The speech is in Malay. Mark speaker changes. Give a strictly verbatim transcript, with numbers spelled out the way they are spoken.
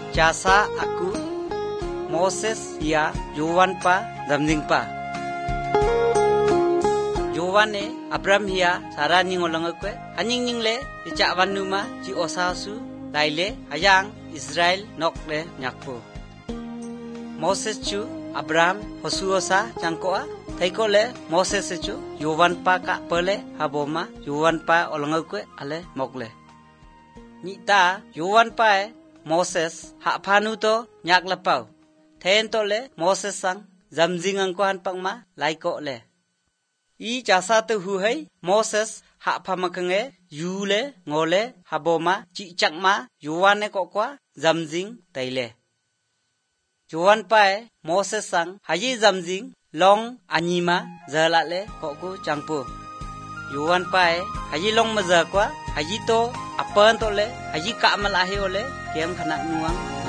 Speaker 1: jasa aku Moses ya Yowan pa zamjing pa Yowan e Abraham hiya sarani ngolong kwe haning ning le icha wanuma ji osasu laile hayang Israel nok le nyakpo Moses chu Abraham hosuosa changkoa thaiko le Moses chu Yowan pa ka pele haboma Yowan pa olong kwe ale mokle Nita Yowan pa e Moses ha phanu to nyak lapau then to le Moses sang zamjing ang ko han pangma laiko le I jasa tu hu hai Moses ha phamaknge yu le ngole haboma chi chakma Yowan ne ko kwa zamjing taile Yowan pa e Moses sang hayi zamjing long anima zala le ko ku changpu Yowan pa e hayi long ma za kwa hayi to apan to le hayi ka malahi ole kem khana nuang